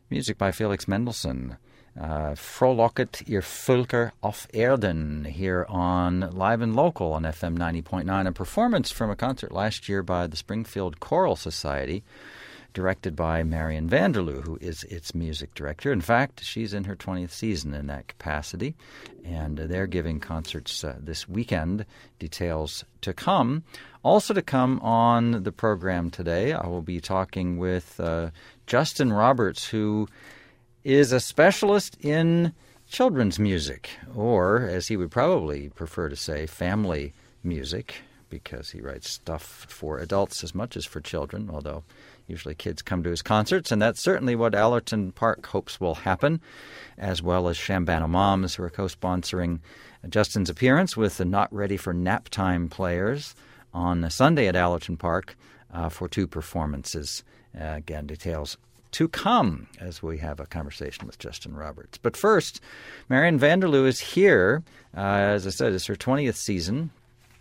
Music by Felix Mendelssohn. Frohlocket ihr Völker auf Erden here on Live and Local on FM 90.9. A performance from a concert last year by the Springfield Choral Society, directed by Marian Vanderloo, who is its music director. In fact, she's in her 20th season in that capacity, and they're giving concerts this weekend. Details to come. Also to come on the program today, I will be talking with Justin Roberts, who is a specialist in children's music, or, as he would probably prefer to say, family music, because he writes stuff for adults as much as for children, although usually kids come to his concerts, and that's certainly what Allerton Park hopes will happen, as well as Shambano Moms, who are co-sponsoring Justin's appearance with the Not Ready for Nap Time Players on Sunday at Allerton Park for 2 performances. Again, details to come as we have a conversation with Justin Roberts. But first, Marian Vanderloo is here. As I said, it's her 20th season.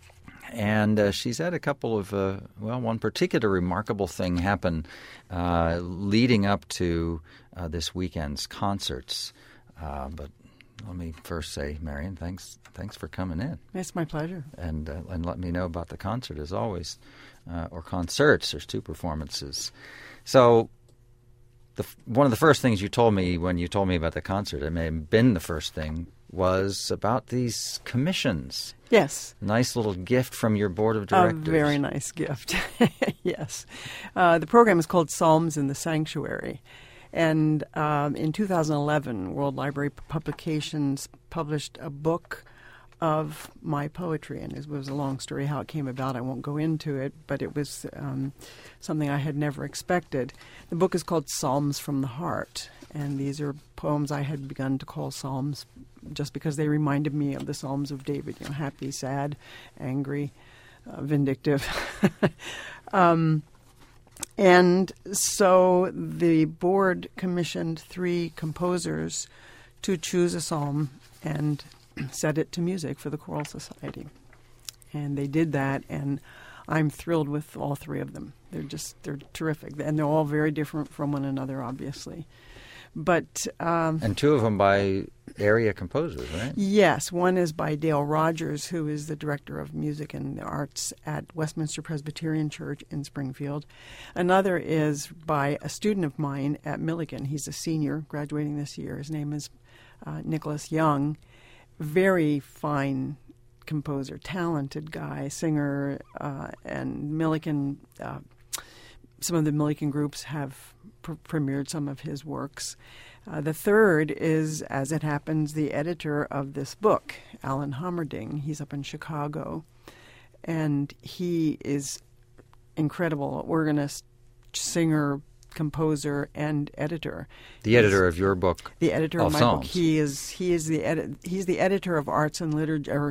And she's had a couple of, one particular remarkable thing happen leading up to this weekend's concerts. But let me first say, Marian, thanks for coming in. It's my pleasure. And let me know about the concert, as always, or concerts. There's 2 performances. So one of the first things you told me when you told me about the concert, it may have been the first thing, was about these commissions. Yes. Nice little gift from your board of directors. A very nice gift, yes. The program is called Psalms in the Sanctuary. And in 2011, World Library Publications published a book of my poetry. And it was a long story how it came about. I won't go into it, but it was something I had never expected. The book is called Psalms from the Heart. And these are poems I had begun to call psalms just because they reminded me of the Psalms of David, happy, sad, angry, vindictive. And so the board commissioned 3 composers to choose a psalm and set it to music for the Choral Society. And they did that, and I'm thrilled with all 3 of them. They're terrific. And they're all very different from one another, obviously. But and 2 of them by area composers, right? Yes. One is by Dale Rogers, who is the director of music and the arts at Westminster Presbyterian Church in Springfield. Another is by a student of mine at Milligan. He's a senior graduating this year. His name is Nicholas Young. Very fine composer, talented guy, singer, and Milligan. Some of the Milligan groups have premiered some of his works. The third is, as it happens, the editor of this book, Alan Hommerding. He's up in Chicago, and he is incredible organist, singer, composer, and editor. The editor of your book, the editor of my Psalms. book. He's the editor of arts and literature, or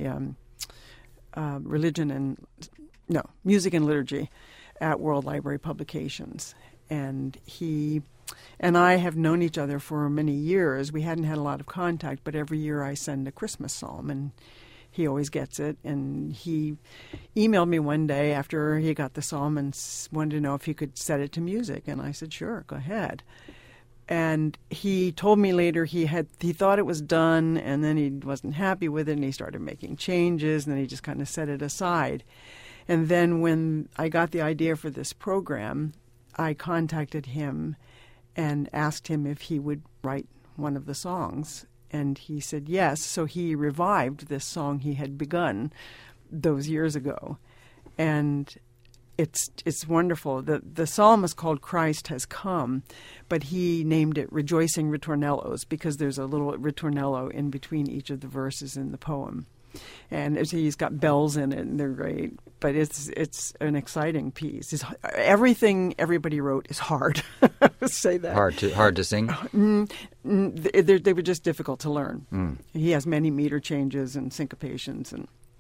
music and liturgy at World Library Publications. And he and I have known each other for many years. We hadn't had a lot of contact, but every year I send a Christmas psalm, and he always gets it. And he emailed me one day after he got the psalm and wanted to know if he could set it to music. And I said, sure, go ahead. And he told me later he thought it was done, and then he wasn't happy with it, and he started making changes, and then he just kind of set it aside. And then when I got the idea for this program, I contacted him and asked him if he would write one of the songs. And he said yes. So he revived this song he had begun those years ago. And it's wonderful. The psalm is called Christ Has Come, but he named it Rejoicing Ritornellos because there's a little ritornello in between each of the verses in the poem. And he's got bells in it, and they're great. But it's an exciting piece. Everything everybody wrote is hard. Say that. Hard to sing? They were just difficult to learn. He has many meter changes and syncopations,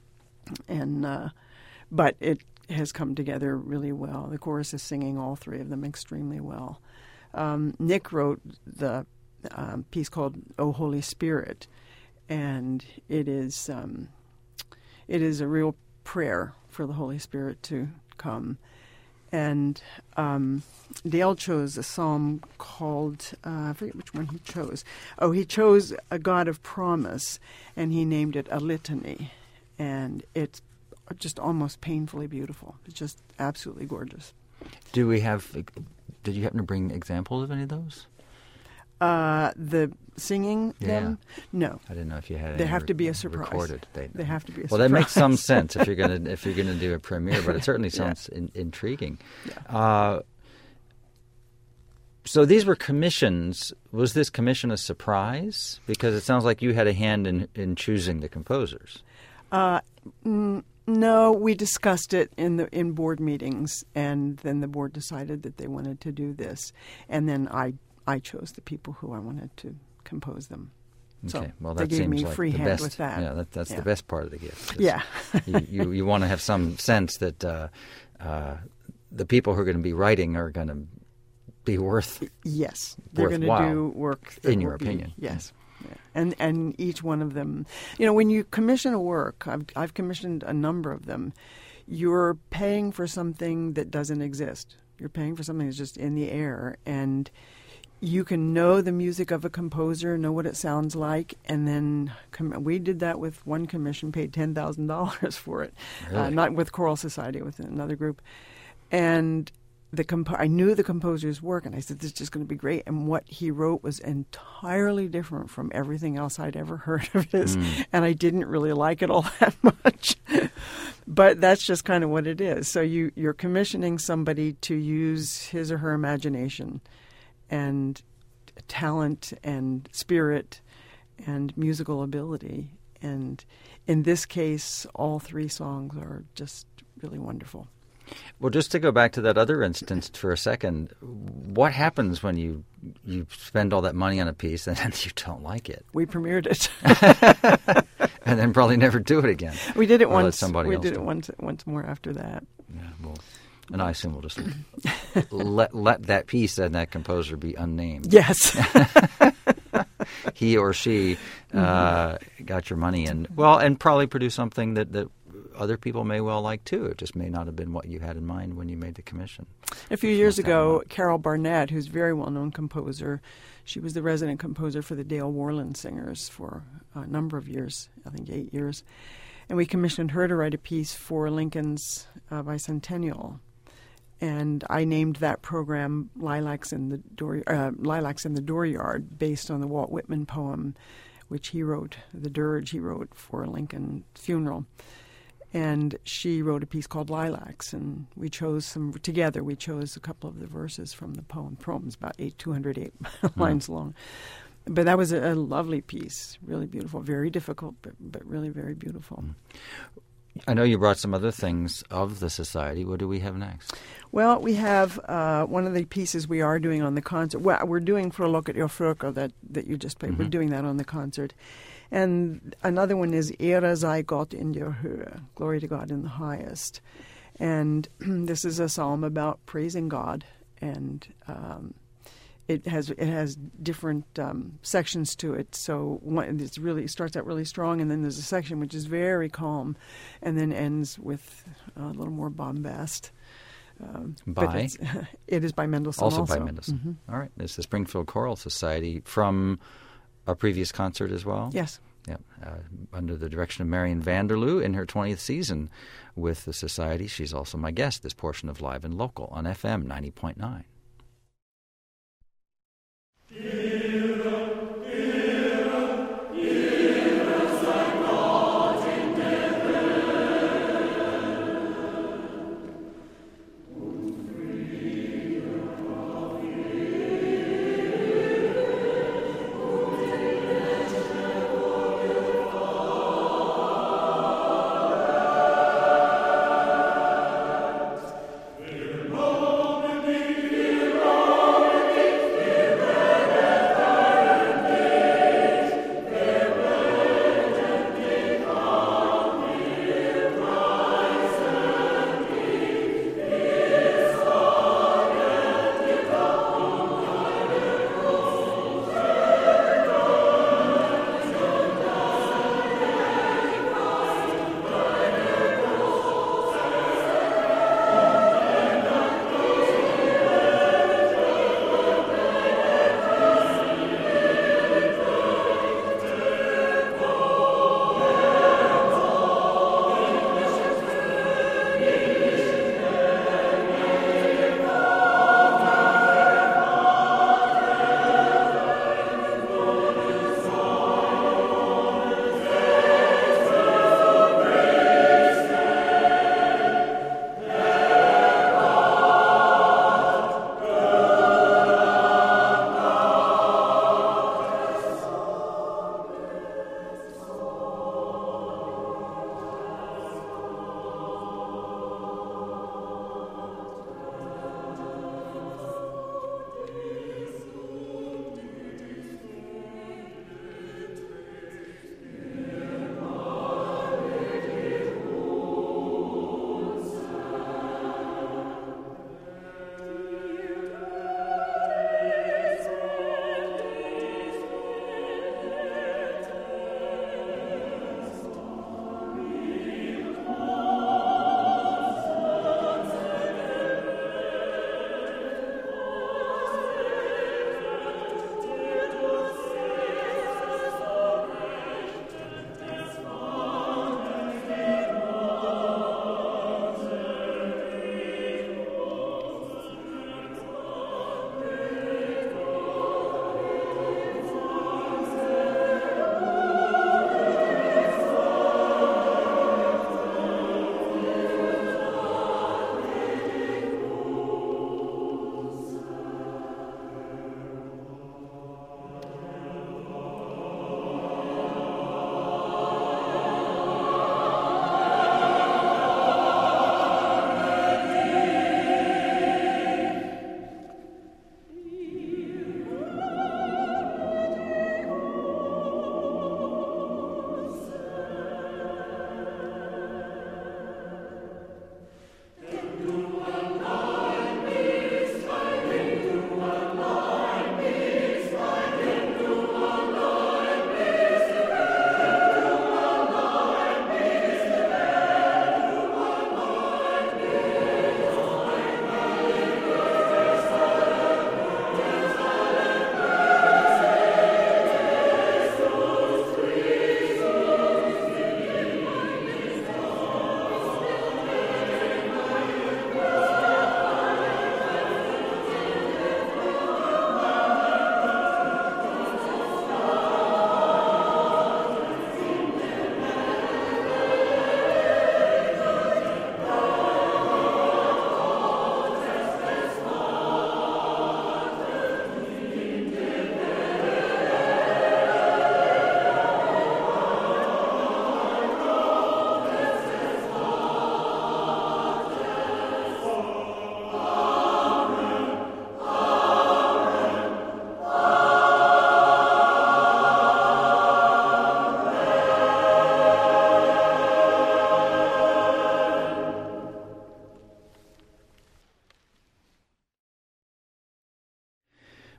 but it has come together really well. The chorus is singing all 3 of them extremely well. Nick wrote the piece called "O Holy Spirit," and it is a real prayer for the Holy Spirit to come. And Dale chose a psalm called, I forget which one he chose. Oh, he chose A God of Promise, and he named it A Litany. And it's just almost painfully beautiful. It's just absolutely gorgeous. Did you happen to bring examples of any of those? The singing them? No. I didn't know if you had any. They have to be a surprise. Recorded. They have to be a surprise. Well, that makes some sense if you're gonna do a premiere, but it certainly sounds intriguing. Yeah. So these were commissions. Was this commission a surprise? Because it sounds like you had a hand in choosing the composers. No, we discussed it in board meetings, and then the board decided that they wanted to do this, and then I chose the people who I wanted to compose them. Okay, so well, that they gave seems me like free the hand best. with that. Yeah, that's the best part of the gift. Yeah, you want to have some sense that the people who are going to be writing are going to be worth. Yes, they're going to do work in your opinion. Yes. Yeah. And each one of them, when you commission a work, I've commissioned a number of them, you're paying for something that doesn't exist. You're paying for something that's just in the air, and you can know the music of a composer, know what it sounds like, and then we did that with one commission, paid $10,000 for it, really? Not with Choral Society, with another group, and I knew the composer's work, and I said, this is just going to be great. And what he wrote was entirely different from everything else I'd ever heard of his, and I didn't really like it all that much. But that's just kind of what it is. So you're commissioning somebody to use his or her imagination and talent and spirit and musical ability. And in this case, all three songs are just really wonderful. Well, just to go back to that other instance for a second, what happens when you spend all that money on a piece and then you don't like it? We premiered it. And then probably never do it again. We did it or once. We did it once more after that. Yeah, well, and I assume we'll just let that piece and that composer be unnamed. Yes. He or she got your money and probably produce something that other people may well like too. It just may not have been what you had in mind when you made the commission. A few years ago, Carol Barnett, who's a very well-known composer, she was the resident composer for the Dale Worland Singers for a number of years, I think 8 years. And we commissioned her to write a piece for Lincoln's bicentennial. And I named that program Lilacs in the Dooryard, based on the Walt Whitman poem, which he wrote, the dirge he wrote for Lincoln's funeral. And she wrote a piece called Lilacs, and we chose a couple of the verses from the poem. The poem's about 208 lines long. But that was a lovely piece, really beautiful, very difficult, but really very beautiful. I know you brought some other things of the Society. What do we have next? Well, we have one of the pieces we are doing on the concert. Well, we're doing Förlåt er fröken that you just played. Mm-hmm. We're doing that on the concert. And another one is Ära sei Gott in der Höhe, Glory to God in the highest. And this is a psalm about praising God, and it has different sections to it. So it starts out really strong, and then there's a section which is very calm, and then ends with a little more bombast. It is by Mendelssohn. Also by Mendelssohn. Mm-hmm. All right. It's the Springfield Choral Society from a previous concert as well? Yes. Yeah, under the direction of Marion Vanderloo in her 20th season with the Society. She's also my guest this portion of Live and Local on FM 90.9.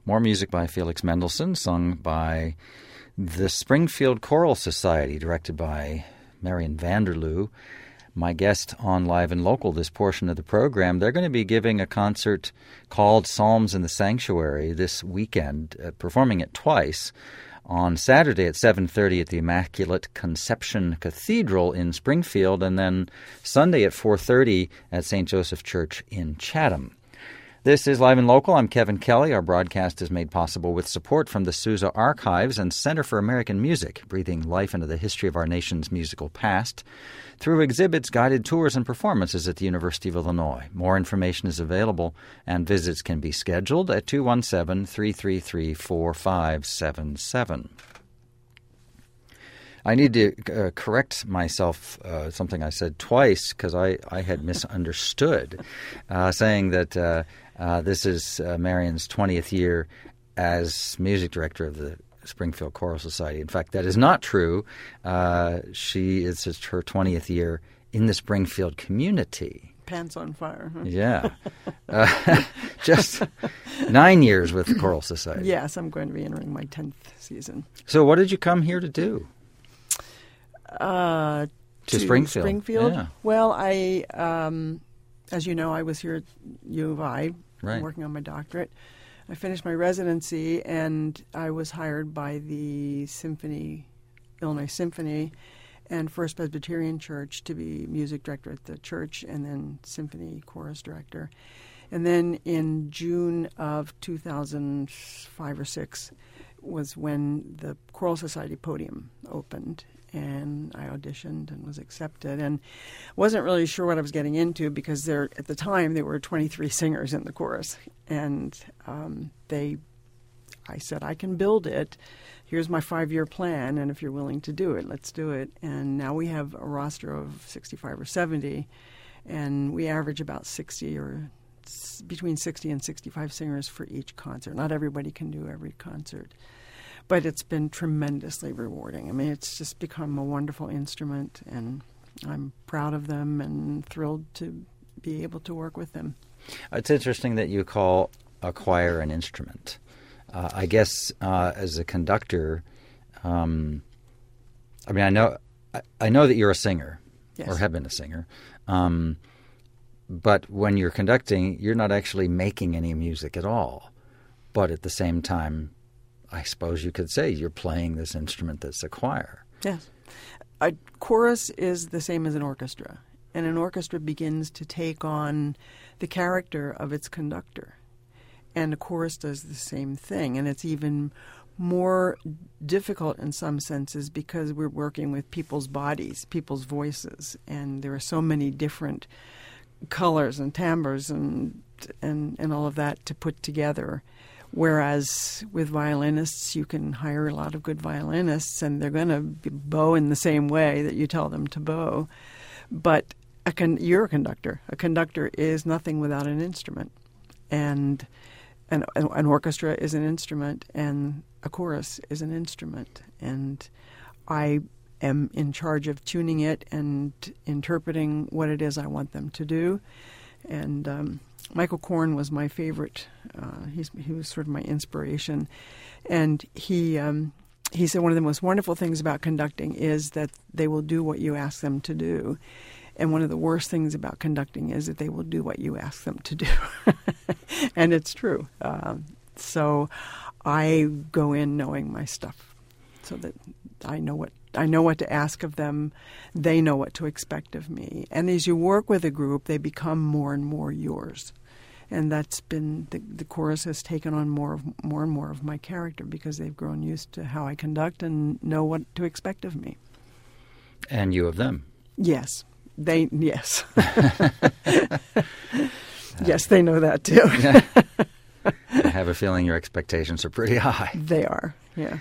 More music by Felix Mendelssohn, sung by the Springfield Choral Society, directed by Marion Vanderloo. My guest on Live and Local, this portion of the program, they're going to be giving a concert called Psalms in the Sanctuary this weekend, performing it twice. On Saturday at 7:30 at the Immaculate Conception Cathedral in Springfield, and then Sunday at 4:30 at St. Joseph Church in Chatham. This is Live and Local. I'm Kevin Kelly. Our broadcast is made possible with support from the Sousa Archives and Center for American Music, breathing life into the history of our nation's musical past through exhibits, guided tours, and performances at the University of Illinois. More information is available, and visits can be scheduled at 217-333-4577. I need to correct myself, something I said twice, because I had misunderstood, saying that this is Marion's 20th year as music director of the Springfield Choral Society. In fact, that is not true. It's her 20th year in the Springfield community. Pants on fire. Huh? Yeah. Just 9 years with the Choral Society. Yes, I'm going to be entering my 10th season. So what did you come here to do? To Springfield. Yeah. Well, I, as you know, I was here at U of I, right, working on my doctorate. I finished my residency, and I was hired by the Illinois Symphony and First Presbyterian Church to be music director at the church, and then symphony chorus director. And then in June of 2005 or 6 was when the Choral Society podium opened, and I auditioned and was accepted, and wasn't really sure what I was getting into, because at the time there were 23 singers in the chorus, and I said, I can build it. Here's my 5-year plan, and if you're willing to do it, let's do it. And now we have a roster of 65 or 70, and we average about 60 or between 60 and 65 singers for each concert. Not everybody can do every concert. But it's been tremendously rewarding. I mean, it's just become a wonderful instrument, and I'm proud of them and thrilled to be able to work with them. It's interesting that you call a choir an instrument. I guess as a conductor, I mean, I know that you're a singer, yes, or have been a singer, but when you're conducting, you're not actually making any music at all. But at the same time, I suppose you could say you're playing this instrument that's a choir. Yes. A chorus is the same as an orchestra, and an orchestra begins to take on the character of its conductor. And a chorus does the same thing, and it's even more difficult in some senses because we're working with people's bodies, people's voices, and there are so many different colors and timbres and all of that to put together. Whereas with violinists, you can hire a lot of good violinists, and they're going to bow in the same way that you tell them to bow. But you're a conductor. A conductor is nothing without an instrument. And an orchestra is an instrument, and a chorus is an instrument. And I am in charge of tuning it and interpreting what it is I want them to do. And Michael Korn was my favorite. He was sort of my inspiration. And he said one of the most wonderful things about conducting is that they will do what you ask them to do. And one of the worst things about conducting is that they will do what you ask them to do. And it's true. So I go in knowing my stuff so that I know what to ask of them. They know what to expect of me. And as you work with a group, they become more and more yours. And that's been, the chorus has taken on more and more of my character because they've grown used to how I conduct and know what to expect of me. And you of them. Yes. Yes. Yes, they know that too. I have a feeling your expectations are pretty high. They are, yeah.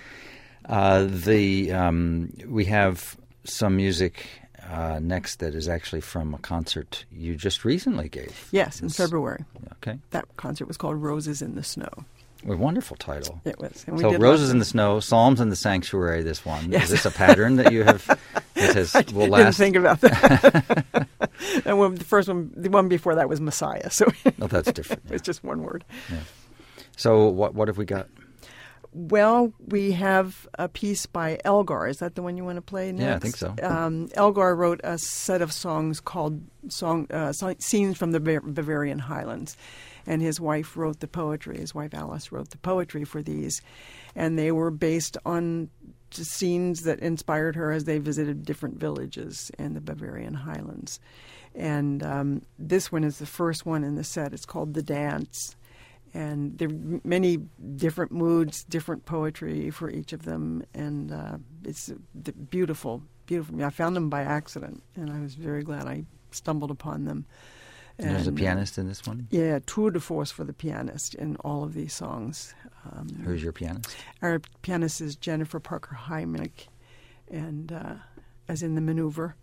We have some music next that is actually from a concert you just recently gave. Yes, in February. Okay. That concert was called Roses in the Snow. A wonderful title. It was. And so Roses in the Snow, Psalms in the Sanctuary, this one. Yes. Is this a pattern that you have? Will last? I didn't think about that. And the one before that was Messiah. So that's different. It's just one word. Yeah. So what have we got? Well, we have a piece by Elgar. Is that the one you want to play next? Yeah, I think so. Elgar wrote a set of songs called Scenes from the Bavarian Highlands. And his wife wrote the poetry. His wife Alice wrote the poetry for these. And they were based on scenes that inspired her as they visited different villages in the Bavarian Highlands. And this one is the first one in the set. It's called The Dance. And there are many different moods, different poetry for each of them. And it's beautiful, beautiful. I found them by accident, and I was very glad I stumbled upon them. And there's a pianist in this one? Yeah, tour de force for the pianist in all of these songs. Who's your pianist? Our pianist is Jennifer Parker Heimlich, and as in the maneuver.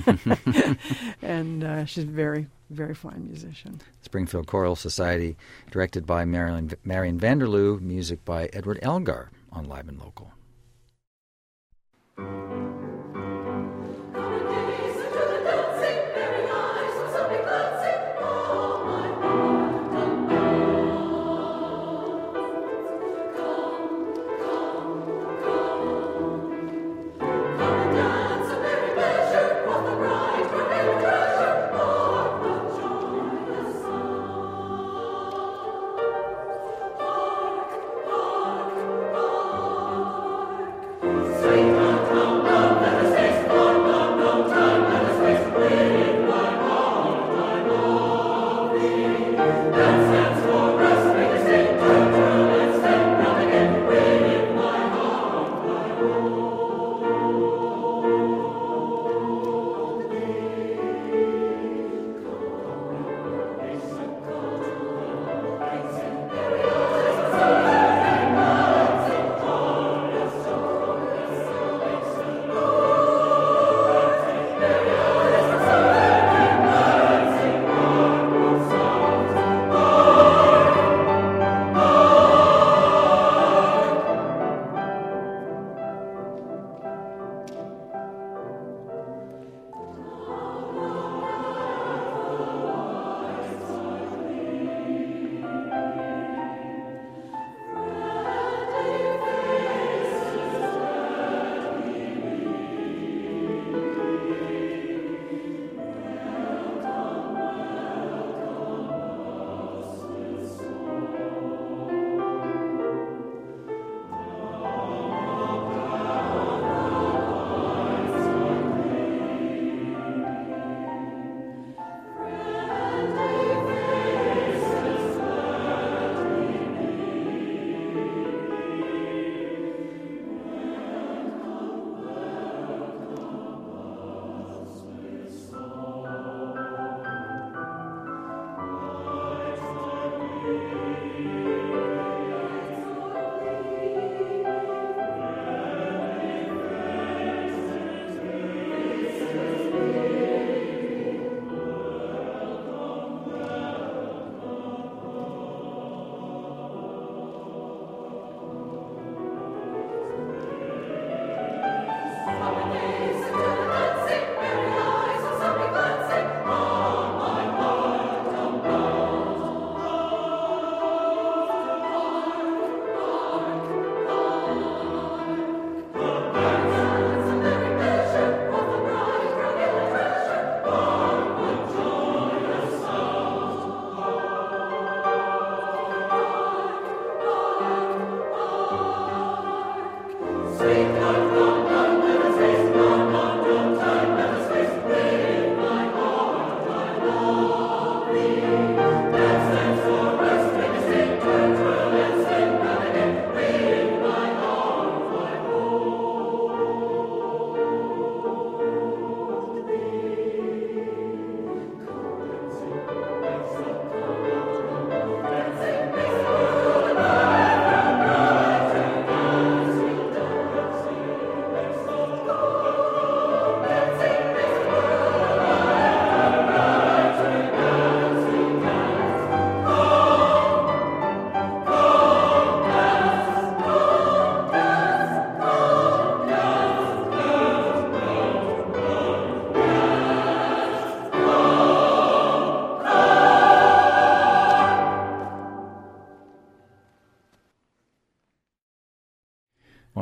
And she's a very, very fine musician. Springfield Choral Society, directed by Marion Vanderloo, music by Edward Elgar on Live and Local.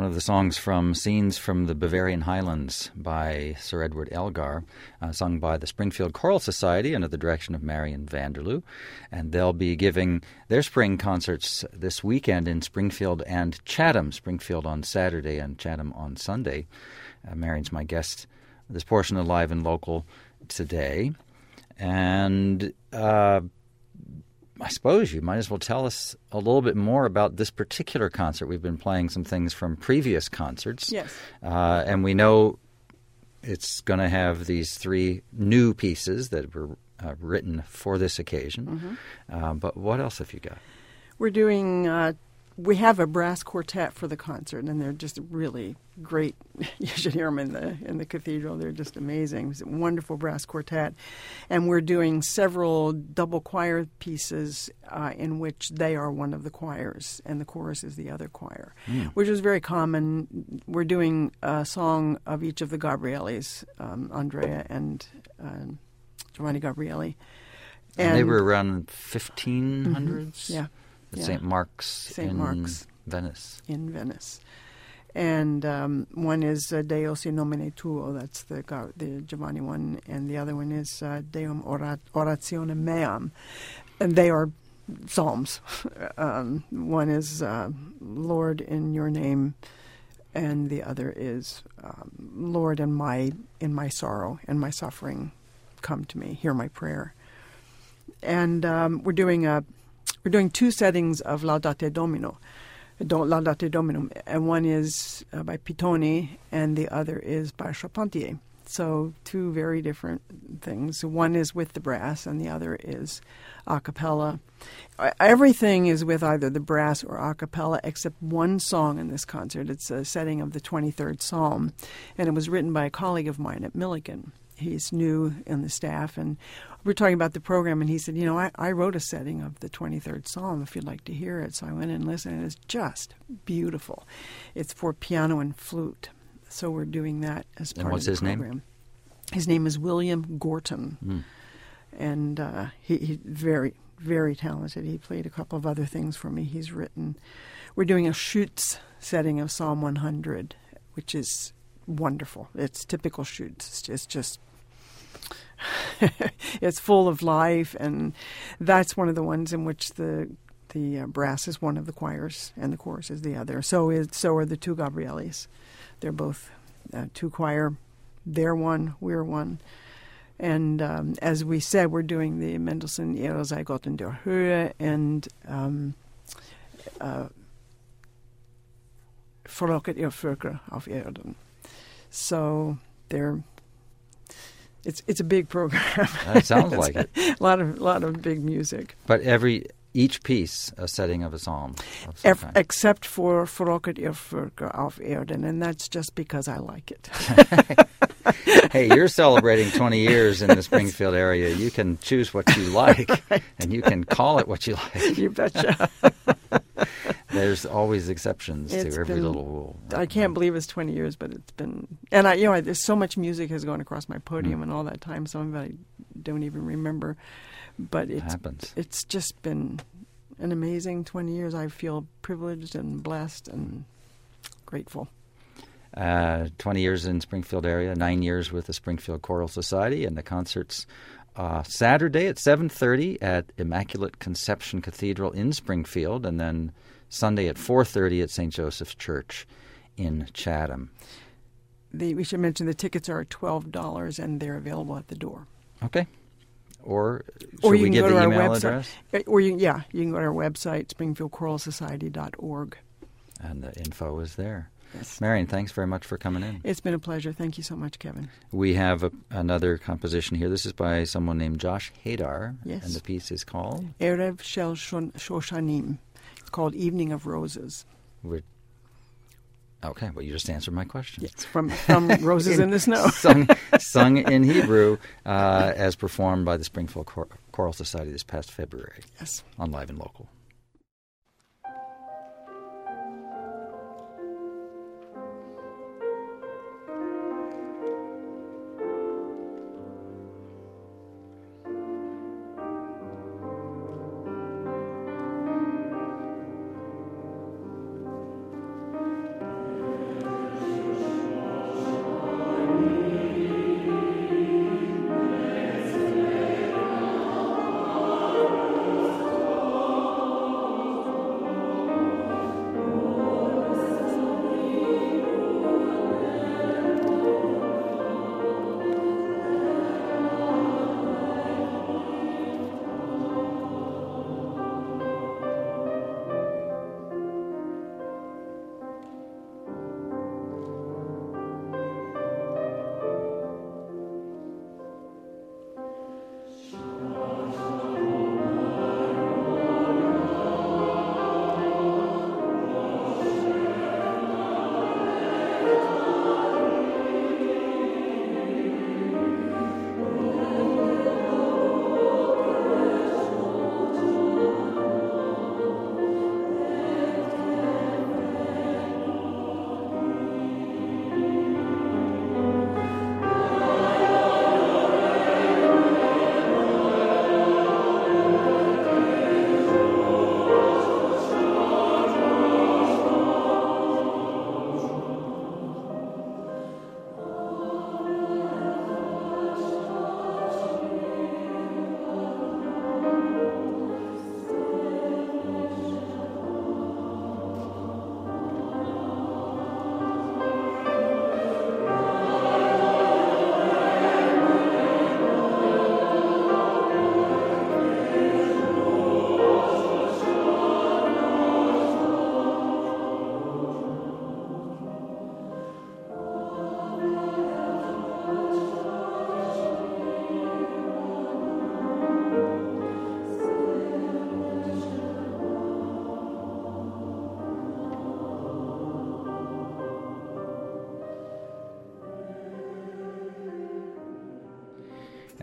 of the songs from Scenes from the Bavarian Highlands by Sir Edward Elgar, sung by the Springfield Choral Society under the direction of Marion Vanderloo. And they'll be giving their spring concerts this weekend in Springfield and Chatham. Springfield on Saturday and Chatham on Sunday. Marion's my guest this portion of Live and Local today. And I suppose you might as well tell us a little bit more about this particular concert. We've been playing some things from previous concerts. Yes. And we know it's going to have these 3 new pieces that were written for this occasion. Mm-hmm. But what else have you got? We're doing, we have a brass quartet for the concert, and they're just really great. You should hear them in the cathedral. They're just amazing. It's a wonderful brass quartet. And we're doing several double choir pieces in which they are one of the choirs, and the chorus is the other choir, which is very common. We're doing a song of each of the Gabrielis, Andrea and Giovanni Gabrieli. And they were around 1500s? Mm-hmm. Yeah. At St. Mark's Venice. In Venice. And one is Deus in nomine tuo, that's the Giovanni one, and the other one is Deum oratione meam. And they are psalms. One is Lord, in your name, and the other is Lord, in my sorrow and my suffering, come to me, hear my prayer. And we're doing 2 settings of Laudate Domino, and one is by Pittoni, and the other is by Charpentier. So 2 very different things. One is with the brass, and the other is a cappella. Everything is with either the brass or a cappella, except one song in this concert. It's a setting of the 23rd Psalm, and it was written by a colleague of mine at Milligan. He's new in the staff, and we're talking about the program, and he said, I wrote a setting of the 23rd Psalm if you'd like to hear it. So I went and listened, and it's just beautiful. It's for piano and flute. So we're doing that as part of the program. What's his name? His name is William Gorton, and he's very, very talented. He played a couple of other things for me. He's written. We're doing a Schütz setting of Psalm 100, which is wonderful. It's typical Schütz. It's just it's full of life, and that's one of the ones in which the brass is one of the choirs and the chorus is the other. So are the 2 Gabrielis. They're both 2 choir. They're one, we're one. And as we said, we're doing the Mendelssohn Ihre sei Gott in der Höhe and Verlocket ihr Völker auf Erden. So it's a big program. That sounds like it. A lot of big music. But each piece a setting of a psalm. Except for Verlocket ihr Völker auf Erden, and that's just because I like it. Hey, you're celebrating 20 years in the Springfield area. You can choose what you like, and you can call it what you like. You betcha. There's always exceptions to every little rule. I can't believe it's 20 years, but it's been... And there's so much music has gone across my podium and all that time, some of it I don't even remember. But it happens. It's just been an amazing 20 years. I feel privileged and blessed and grateful. 20 years in Springfield area, 9 years with the Springfield Choral Society, and the concerts Saturday at 7:30 at Immaculate Conception Cathedral in Springfield, and then Sunday at 4:30 at St. Joseph's Church in Chatham. We should mention the tickets are $12, and they're available at the door. Okay. Or should we give the email address? Or you can go to our website, springfieldchoralsociety.org. And the info is there. Yes. Marion, thanks very much for coming in. It's been a pleasure. Thank you so much, Kevin. We have another composition here. This is by someone named Josh Hadar. Yes. And the piece is called? Erev Shel Shoshanim. It's called Evening of Roses. Okay, well, you just answered my question. Yes, from Roses in the Snow. sung in Hebrew as performed by the Springfield Choral Society this past February. Yes. On Live and Local.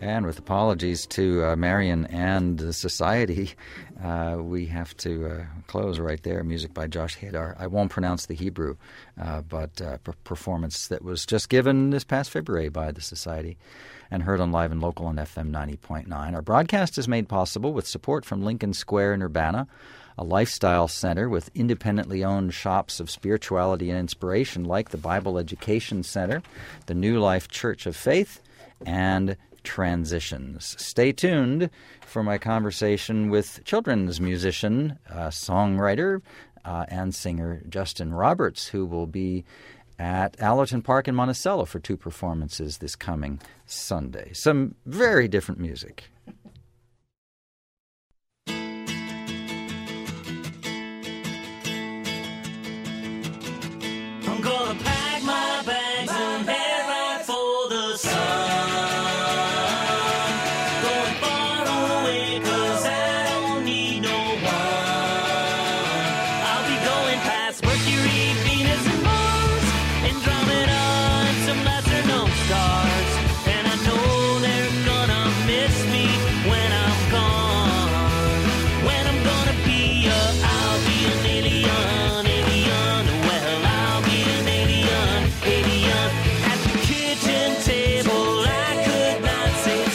And with apologies to Marion and the Society, we have to close right there. Music by Josh Hadar. I won't pronounce the Hebrew, but performance that was just given this past February by the Society and heard on Live and Local on FM 90.9. Our broadcast is made possible with support from Lincoln Square in Urbana, a lifestyle center with independently owned shops of spirituality and inspiration like the Bible Education Center, the New Life Church of Faith, and Transitions. Stay tuned for my conversation with children's musician, songwriter, and singer Justin Roberts, who will be at Allerton Park in Monticello for 2 performances this coming Sunday. Some very different music. I'm gonna pack my bags and head right for the sun. Going far away 'cause I don't need no one. I'll be going past Mercury, Venus, and Mars, Andromeda, and some lesser known stars. And I know they're gonna miss me when I'm gone. When I'm gonna be I'll be an alien, alien. Well, I'll be an alien, alien. At the kitchen table, I could not sit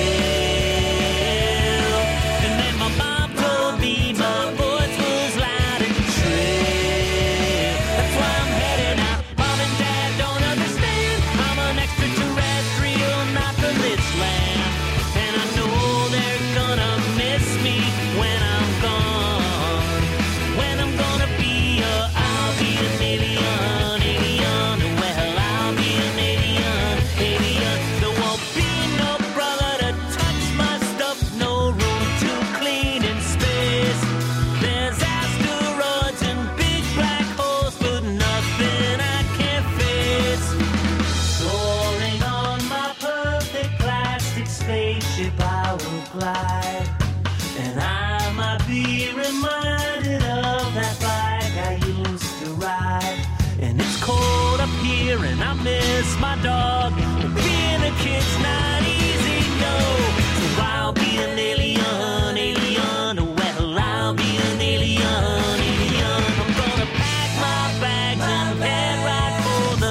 still. And then my mom told me my voice was loud and shrill. That's why I'm heading out. Mom and Dad don't understand. I'm an extraterrestrial, not from this land. And I know they're gonna miss me when I'm gone. When I'm gonna be I'll be an alien, alien. Well, I'll be an alien, alien. There won't be no brother to touch my stuff, no room to clean in space. There's asteroids and big black holes, but nothing I can't face. Soaring on my perfect plastic spaceship, I will glide. And I might be reminded of that bike I used to ride. And it's cold up here and I miss my dog. Being a kid's not easy, no. So I'll be an alien, alien. Well, I'll be an alien, alien. I'm gonna pack my bags and head right for the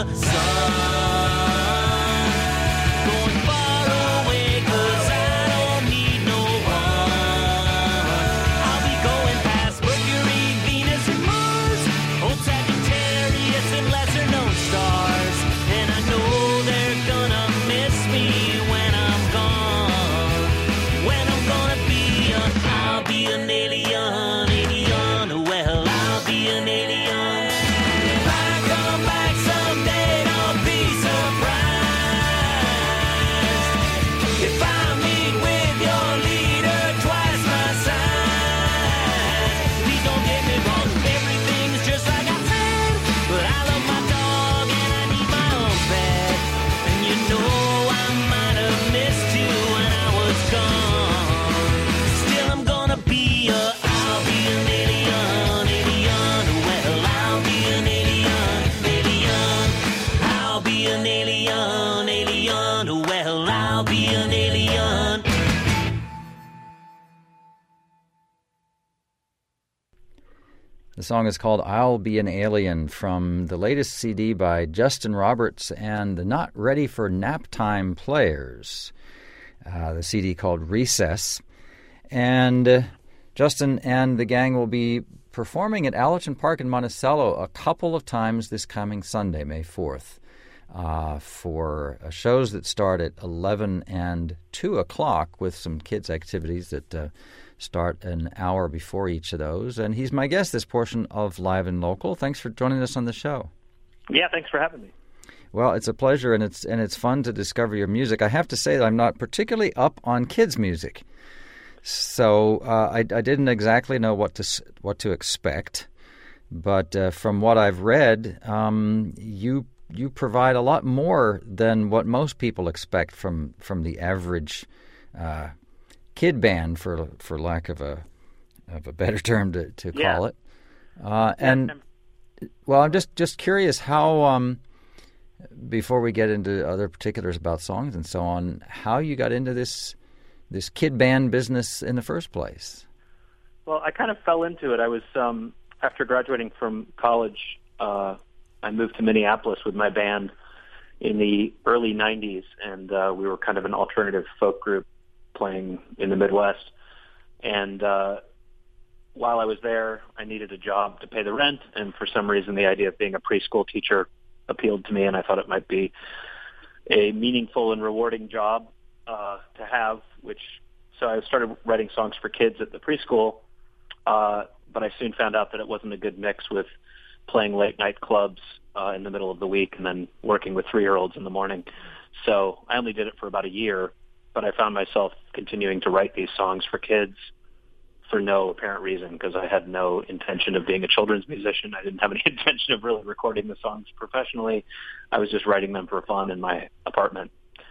sun. Going far away 'cause I don't need no one. I'll be going past Mercury, Venus, and Mars, old Sagittarius and lesser known stars. And I know they're gonna miss me when I'm gone. When I'm gonna be I'll be an alien, alien. Well, I'll be an alien. If I come back someday, don't be surprised. If I meet with your leader twice my size. Please don't get me wrong, everything's just like I said. But I love my dog and I need my own bed. And you know I might have missed you when I was gone. Still I'm gonna be I'll be an alien, alien. Well, I'll be an alien, alien. I'll be an alien, alien. Well, I'll be an alien. The song is called I'll Be an Alien from the latest CD by Justin Roberts and the Not Ready for Nap Time Players. The CD called Recess. And Justin and the gang will be performing at Allerton Park in Monticello a couple of times this coming Sunday, May 4th, for shows that start at 11 and 2 o'clock with some kids' activities that start an hour before each of those. And he's my guest this portion of Live and Local. Thanks for joining us on the show. Yeah, thanks for having me. Well, it's a pleasure, and it's fun to discover your music. I have to say that I'm not particularly up on kids' music. So I didn't exactly know what to expect, but from what I've read, you provide a lot more than what most people expect from the average kid band, for lack of a better term to call it. And well, I'm just curious how before we get into other particulars about songs and so on, how you got into this kid band business in the first place. Well, I kind of fell into it. I was after graduating from college, I moved to Minneapolis with my band in the early 90s, and we were kind of an alternative folk group playing in the Midwest. And while I was there, I needed a job to pay the rent, and for some reason the idea of being a preschool teacher appealed to me, and I thought it might be a meaningful and rewarding job to have, so I started writing songs for kids at the preschool, but I soon found out that it wasn't a good mix with playing late night clubs in the middle of the week and then working with 3-year-olds in the morning. So I only did it for about a year, but I found myself continuing to write these songs for kids for no apparent reason, because I had no intention of being a children's musician. I didn't have any intention of really recording the songs professionally. I was just writing them for fun in my apartment.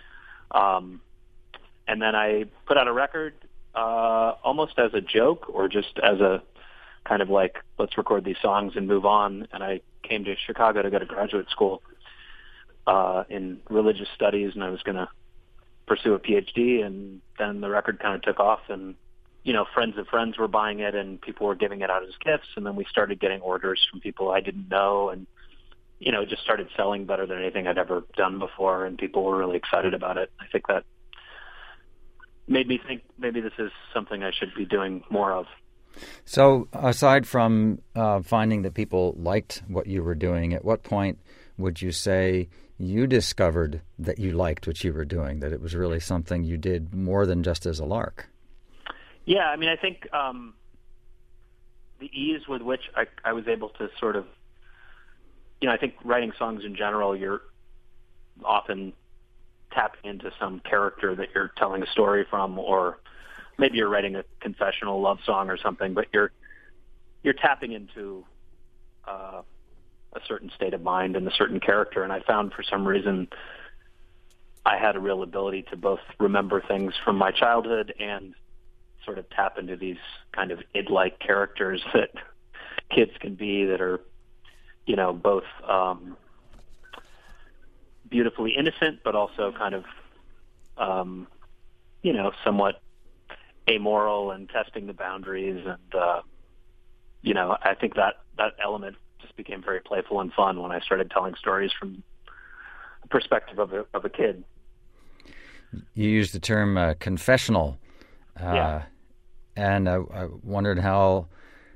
And then I put out a record almost as a joke, or just as a kind of like, let's record these songs and move on. And I came to Chicago to go to graduate school in religious studies, and I was going to pursue a PhD. And then the record kind of took off, and friends of friends were buying it, and people were giving it out as gifts. And then we started getting orders from people I didn't know, and it just started selling better than anything I'd ever done before, and people were really excited about it. I think that made me think maybe this is something I should be doing more of. So aside from finding that people liked what you were doing, at what point would you say you discovered that you liked what you were doing, that it was really something you did more than just as a lark? Yeah, I mean, I think the ease with which I was able to sort of, I think writing songs in general, you're often tapping into some character that you're telling a story from, or maybe you're writing a confessional love song or something, but you're tapping into a certain state of mind and a certain character. And I found for some reason I had a real ability to both remember things from my childhood and sort of tap into these kind of id-like characters that kids can be, that are, both beautifully innocent, but also kind of, somewhat amoral and testing the boundaries. And, I think that element just became very playful and fun when I started telling stories from the perspective of a kid. You used the term confessional. Yeah. And I wondered how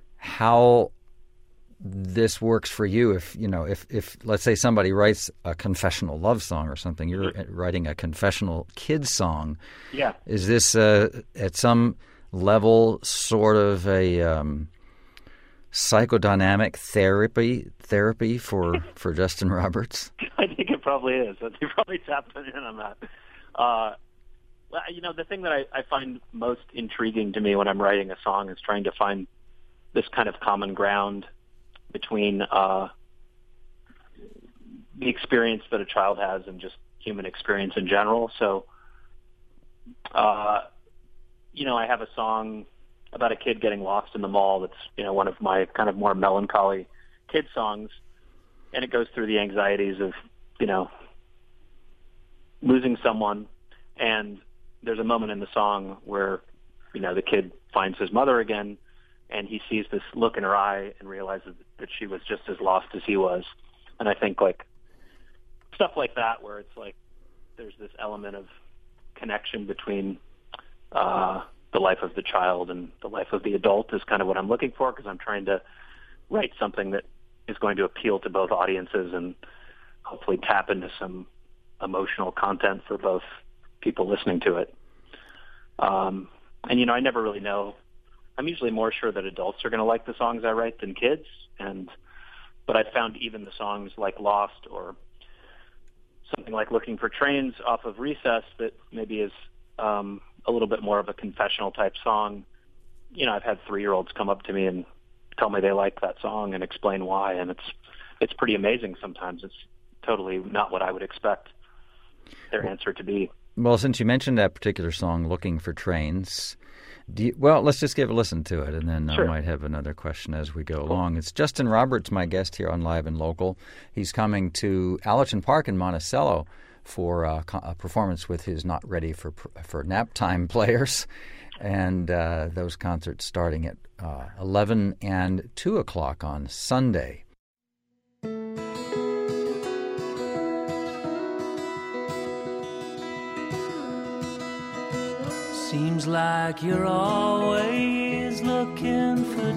this works for you. If let's say somebody writes a confessional love song or something, you're writing a confessional kids song. Yeah. Is this at some level sort of a psychodynamic therapy for Justin Roberts? I think it probably is. I think probably tapped in on that. The thing that I find most intriguing to me when I'm writing a song is trying to find this kind of common ground between the experience that a child has and just human experience in general. So, I have a song about a kid getting lost in the mall that's, one of my kind of more melancholy kid songs, and it goes through the anxieties of, losing someone. And there's a moment in the song where, the kid finds his mother again, and he sees this look in her eye and realizes that she was just as lost as he was. And I think like stuff like that, where it's like there's this element of connection between the life of the child and the life of the adult, is kind of what I'm looking for, because I'm trying to write something that is going to appeal to both audiences and hopefully tap into some emotional content for both people listening to it. And I never really know. I'm usually more sure that adults are going to like the songs I write than kids. But I found even the songs like Lost or something like Looking for Trains off of Recess, that maybe is a little bit more of a confessional type song. I've had 3-year-olds come up to me and tell me they like that song and explain why. And it's pretty amazing sometimes. It's totally not what I would expect their answer to be. Well, since you mentioned that particular song, Looking for Trains, Well, let's just give a listen to it, and then Sure. I might have another question as we go along. It's Justin Roberts, my guest here on Live and Local. He's coming to Allerton Park in Monticello for a performance with his Not Ready for Nap Time players, and those concerts starting at 11 and 2 o'clock on Sunday. Seems like you're always looking for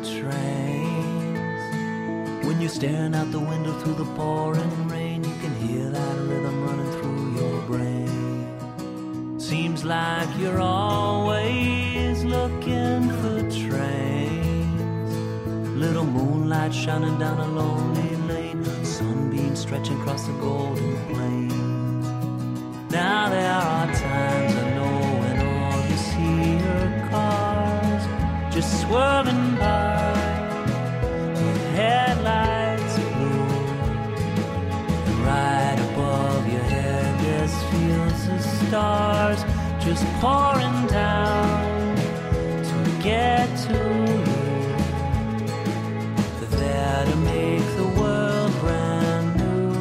trains. When you're staring out the window through the pouring rain, you can hear that rhythm running through your brain. Seems like you're always looking for trains. Little moonlight shining down a lonely lane, sunbeams stretching across the golden plains. Now there are times I know when all you see are cars just swerving by with headlights blue. And right above your head there's fields of stars just pouring down to get to you. They're there to make the world brand new.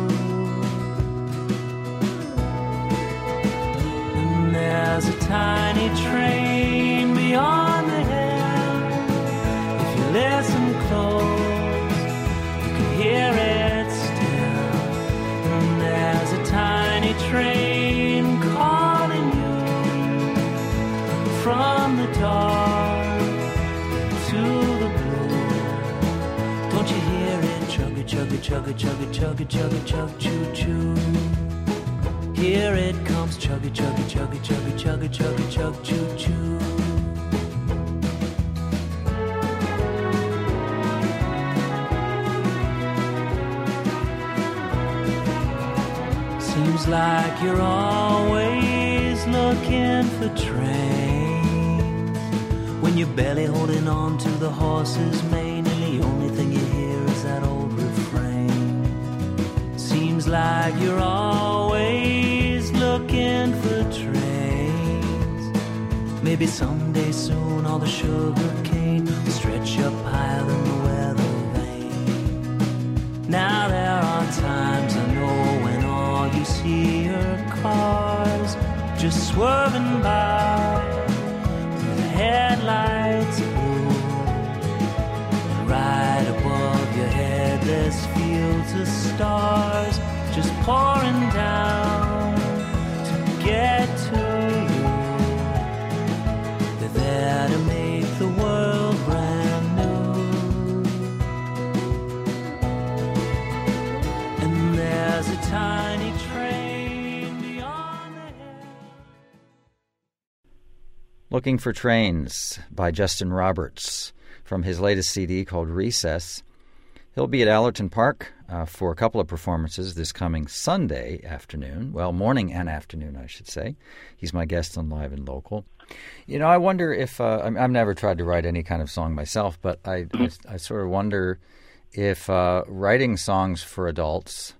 And there's a tiny train beyond the hill. If you listen close, you can hear it still. And there's a tiny train calling you from the dark to the blue. Don't you hear it? Chugga, chugga, chugga, chugga, chugga, chugga, chug, choo, choo. Here it comes, chugga, chugga, chugga, chugga, chugga, chugga, chug, choo, choo. Seems like you're always looking for trains. When you're barely holding on to the horse's mane, and the only thing you hear is that old refrain. Seems like you're always looking for trains. Maybe someday soon all the sugar cane will stretch up higher than the weather vane. Now there are times I know when all you see are cars just swerving by with the headlights blue. And right above your head there's fields of stars just pouring down to get to you. They're there to make the world brand new. And there's a tiny train beyond the hill. Looking for Trains by Justin Roberts from his latest CD called Recess. He'll be at Allerton Park for a couple of performances this coming Sunday afternoon. Well, morning and afternoon, I should say. He's my guest on Live and Local. You know, I wonder if I've never tried to write any kind of song myself, but I sort of wonder if writing songs for adults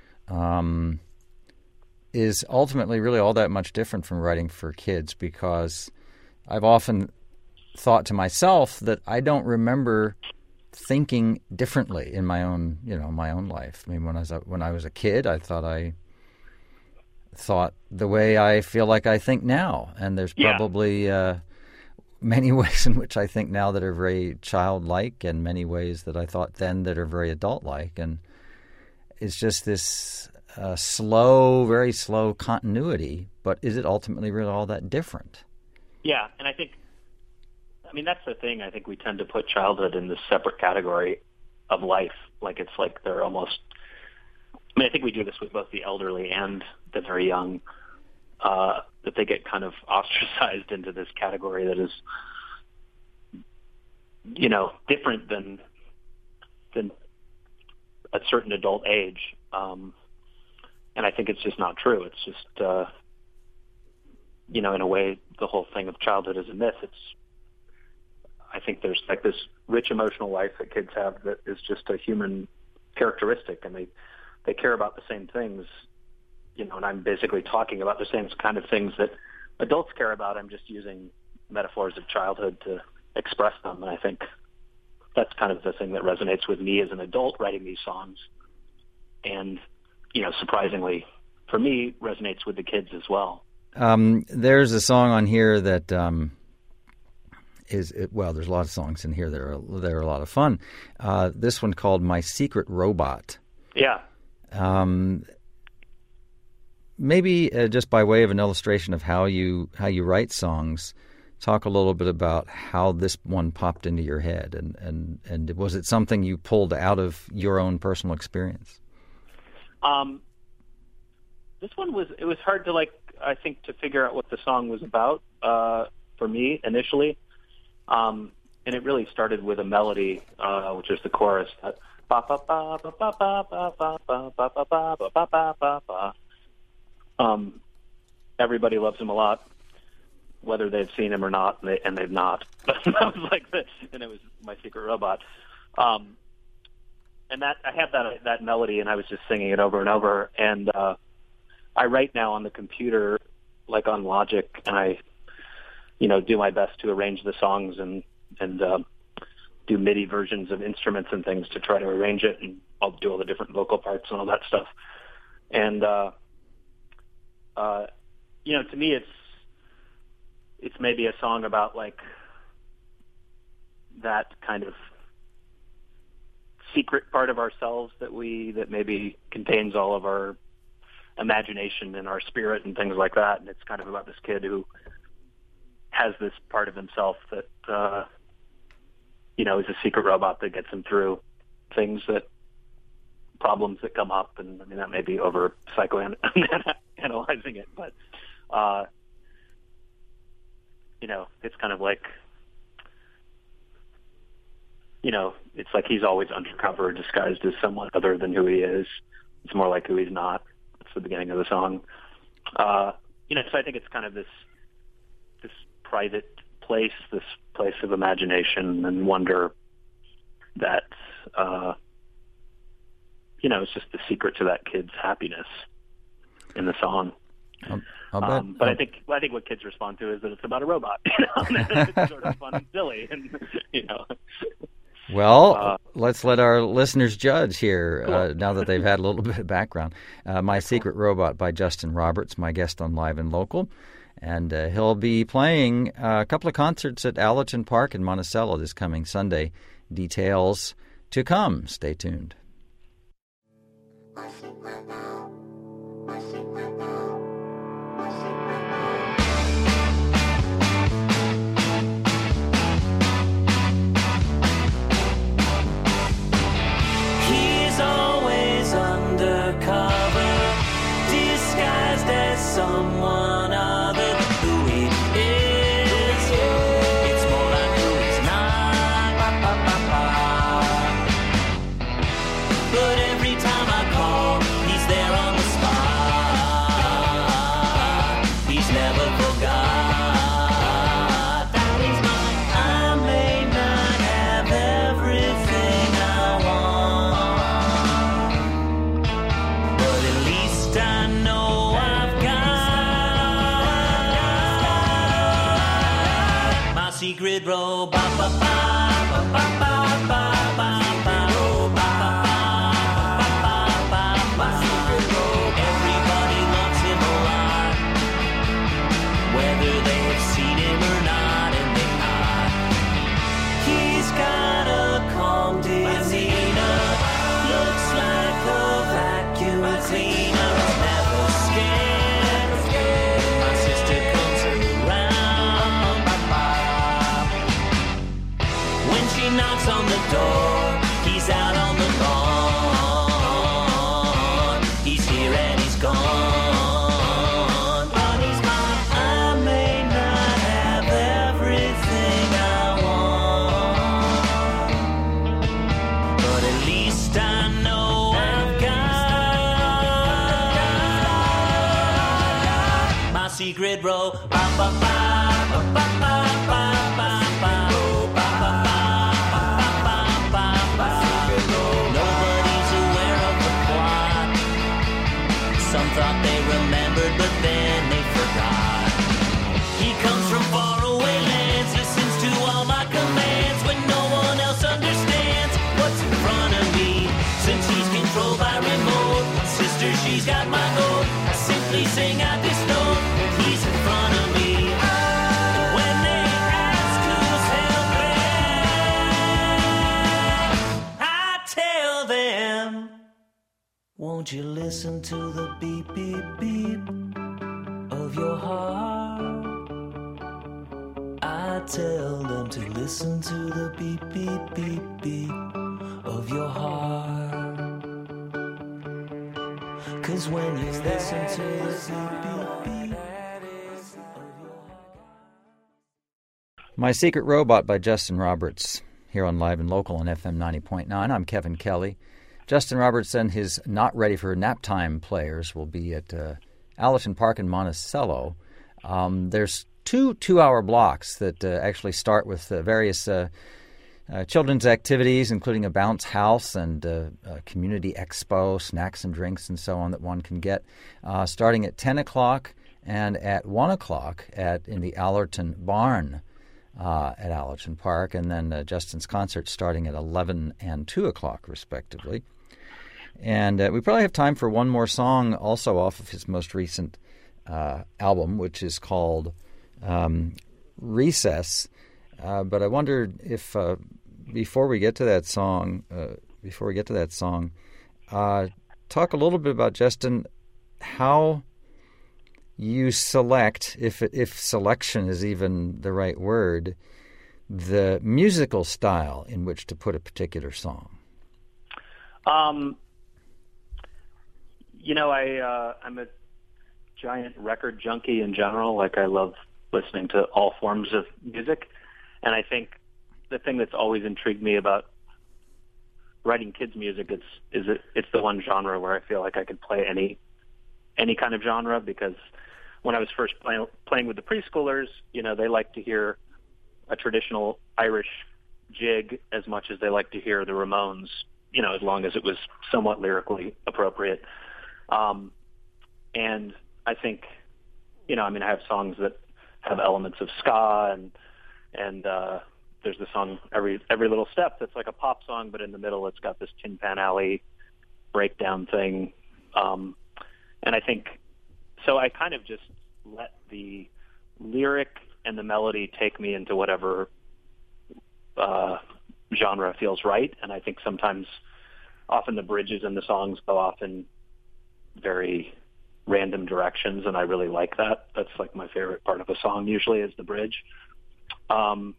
is ultimately really all that much different from writing for kids, because I've often thought to myself that I don't remember thinking differently in my own life. I mean, when I was a kid, I thought the way I feel like I think now, and there's probably many ways in which I think now that are very childlike, and many ways that I thought then that are very adult-like, and it's just this very slow continuity. But is it ultimately really all that different? Yeah, and I mean, that's the thing. I think we tend to put childhood in this separate category of life. Like it's like they're almost, I mean, I think we do this with both the elderly and the very young, that they get kind of ostracized into this category that is, you know, different than a certain adult age. And I think it's just not true. It's just, you know, in a way, the whole thing of childhood is a myth. I think there's like this rich emotional life that kids have that is just a human characteristic, and they care about the same things, you know, and I'm basically talking about the same kind of things that adults care about. I'm just using metaphors of childhood to express them. And I think that's kind of the thing that resonates with me as an adult writing these songs. And, surprisingly, for me, resonates with the kids as well. There's a song on here that there's a lot of songs in here that are a lot of fun. This one called My Secret Robot. Yeah. Maybe just by way of an illustration of how you write songs, talk a little bit about how this one popped into your head, and was it something you pulled out of your own personal experience? This one was hard to I think to figure out what the song was about for me initially, and it really started with a melody, which is the chorus. That ba ba ba ba ba ba ba ba ba ba ba ba ba ba ba. Everybody loves him a lot, whether they've seen him or not, and they've not. That was and it was My Secret Robot. And that I had that melody, and I was just singing it over and over. And I write now on the computer, like on Logic, and I, do my best to arrange the songs and do MIDI versions of instruments and things to try to arrange it, and I'll do all the different vocal parts and all that stuff. And to me, it's maybe a song about that kind of secret part of ourselves that maybe contains all of our imagination and our spirit and things like that. And it's kind of about this kid who has this part of himself that is a secret robot that gets him through problems that come up. And I mean, that may be over psychoanalyzing it, but it's kind of it's like he's always undercover, disguised as someone other than who he is. It's more like who he's not. That's the beginning of the song. So I think it's kind of this private place, this place of imagination and wonder that, it's just the secret to that kid's happiness in the song. I'll bet. But I think what kids respond to is that it's about a robot. It's sort of fun and silly, and Well, let's let our listeners judge here, cool. Now that they've had a little bit of background. My Secret Robot by Justin Roberts, my guest on Live and Local. And he'll be playing a couple of concerts at Allerton Park in Monticello this coming Sunday. Details to come. Stay tuned. He's always undercover, disguised as someone other than who he is. It's more like who he's not. But every time I call, he's there on the spot. He's never forgot that he's mine. I may not have everything I want, but at least I know I've got my secret robot. Everybody loves him a lot, whether they've seen him or not, and they've not. He's got a calm demeanor, looks like a vacuum cleaner. He's never scared when my sister comes around. When she knocks on the door, he's out on the lawn. He's here and he's gone. But he's mine. I may not have everything I want, but at least I know I've got my secret robot. Nobody's aware of the plot. Some thought they remembered, but then they forgot. He comes from faraway land. Won't you listen to the beep, beep, beep of your heart? I tell them to listen to the beep, beep, beep, beep of your heart. 'Cause when you listen to the beep, beep, beep of your heart. My Secret Robot by Justin Roberts, here on Live and Local on FM 90.9. I'm Kevin Kelly. Justin Roberts and his Not Ready for Nap Time players will be at Allerton Park in Monticello. There's two 2-hour blocks that actually start with various children's activities, including a bounce house and a community expo, snacks and drinks and so on that one can get, starting at 10 o'clock and at 1 o'clock in the Allerton Barn at Allerton Park, and then Justin's concert starting at 11 and 2 o'clock, respectively. And we probably have time for one more song also off of his most recent album, which is called Recess. But I wondered if before we get to that song, talk a little bit about, Justin, how you select, if selection is even the right word, the musical style in which to put a particular song. I'm a giant record junkie in general. Like, I love listening to all forms of music. And I think the thing that's always intrigued me about writing kids' music it's the one genre where I feel like I could play any kind of genre, because when I was first playing with the preschoolers, they like to hear a traditional Irish jig as much as they like to hear the Ramones, as long as it was somewhat lyrically appropriate. And I think, I have songs that have elements of ska, and there's the song Every Little Step that's like a pop song, but in the middle it's got this Tin Pan Alley breakdown thing. And I think, so I kind of just let the lyric and the melody take me into whatever genre feels right. And I think often the bridges in the songs go off in very random directions, and I really like that. That's like my favorite part of a song usually, is the bridge. But,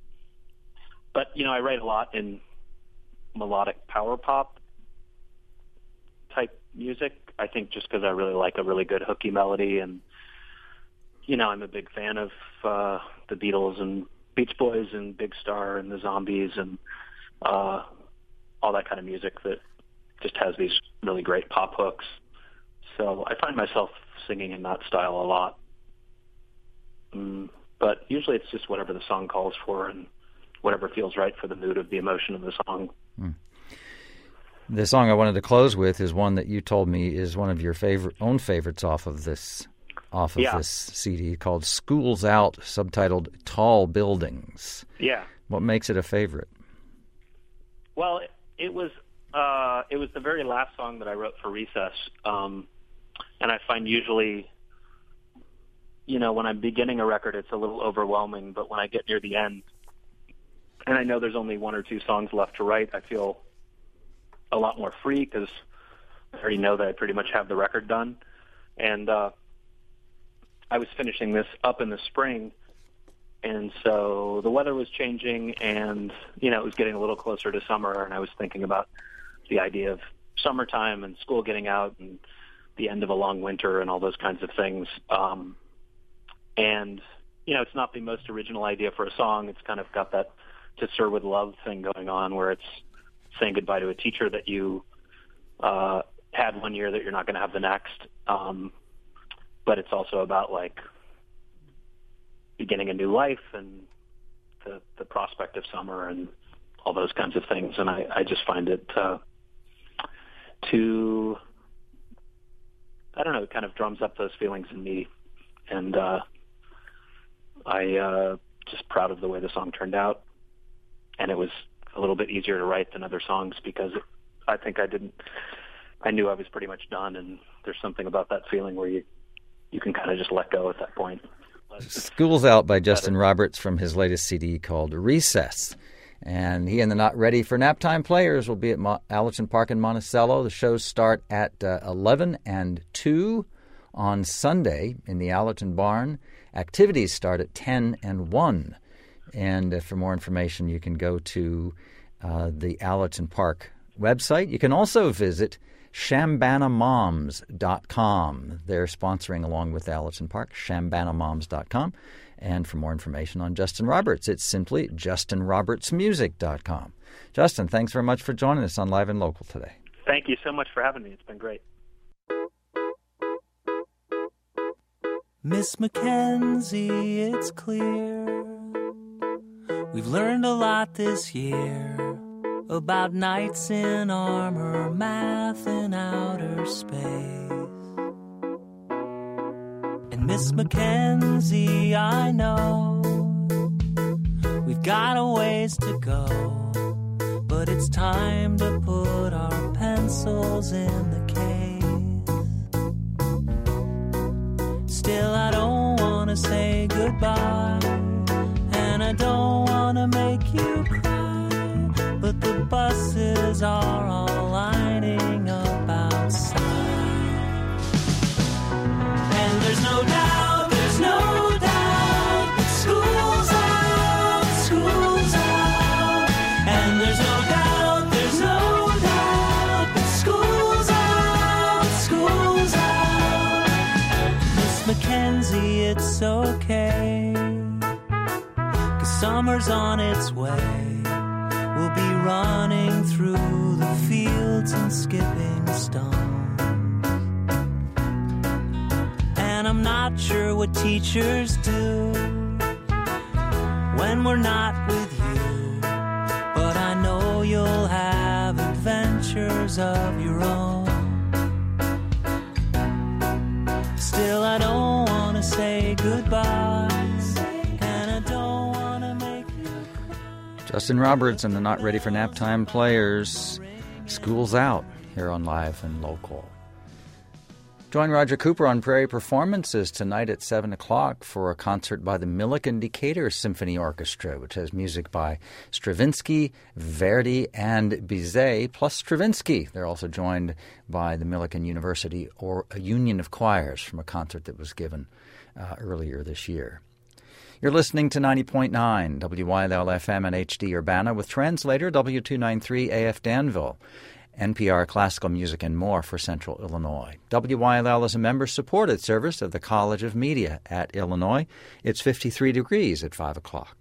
I write a lot in melodic power pop type music, I think, just because I really like a really good hooky melody. And, I'm a big fan of the Beatles and Beach Boys and Big Star and the Zombies and all that kind of music that just has these really great pop hooks. So I find myself singing in that style a lot. But usually it's just whatever the song calls for and whatever feels right for the mood of the emotion of the song. The song I wanted to close with is one that you told me is one of your own favorites off of this CD, called School's Out, subtitled Tall Buildings. Yeah. What makes it a favorite? Well, it was the very last song that I wrote for Recess. And I find usually, when I'm beginning a record, it's a little overwhelming, but when I get near the end, and I know there's only one or two songs left to write, I feel a lot more free, because I already know that I pretty much have the record done. And I was finishing this up in the spring, and so the weather was changing, and, it was getting a little closer to summer, and I was thinking about the idea of summertime and school getting out and the end of a long winter and all those kinds of things. And, it's not the most original idea for a song. It's kind of got that To Sir with Love thing going on, where it's saying goodbye to a teacher that you had one year that you're not going to have the next. But it's also about, like, beginning a new life and the prospect of summer and all those kinds of things. And I just find it it kind of drums up those feelings in me. And I just proud of the way the song turned out. And it was a little bit easier to write than other songs, because I think I knew I was pretty much done, and there's something about that feeling where you can kind of just let go at that point. School's Out by Justin Roberts from his latest CD called Recess. And he and the Not Ready for Nap Time Players will be at Allerton Park in Monticello. The shows start at 11 and 2 on Sunday in the Allerton Barn. Activities start at 10 and 1. And for more information, you can go to the Allerton Park website. You can also visit ShambanaMoms.com. They're sponsoring along with Allerton Park, ShambanaMoms.com. And for more information on Justin Roberts, it's simply JustinRobertsMusic.com. Justin, thanks very much for joining us on Live and Local today. Thank you so much for having me. It's been great. Miss Mackenzie, it's clear we've learned a lot this year about knights in armor, math in outer space. And Miss Mackenzie, I know we've got a ways to go, but it's time to put our pencils in the case. Still, I don't want to say goodbye, and I don't want to make you cry, but the buses are all lining up outside. And there's no doubt that school's out, and there's no doubt that school's out. Miss Mackenzie, it's okay, 'cause summer's on its way. We'll be running through the fields and skipping stones. And I'm not sure what teachers do when we're not with you, but I know you'll have adventures of your own. Still, I don't want to say goodbye, and I don't want to make you cry. Justin Roberts and the Not Ready for Nap Time Players. School's out here on Live and Local. Join Roger Cooper on Prairie Performances tonight at 7 o'clock for a concert by the Millikan Decatur Symphony Orchestra, which has music by Stravinsky, Verdi, and Bizet, plus Stravinsky. They're also joined by the Millikan University or a Union of Choirs from a concert that was given earlier this year. You're listening to 90.9 WYLL-FM and HD Urbana with translator W293 AF Danville, NPR Classical Music and more for Central Illinois. WYLL is a member-supported service of the College of Media at Illinois. It's 53 degrees at 5 o'clock.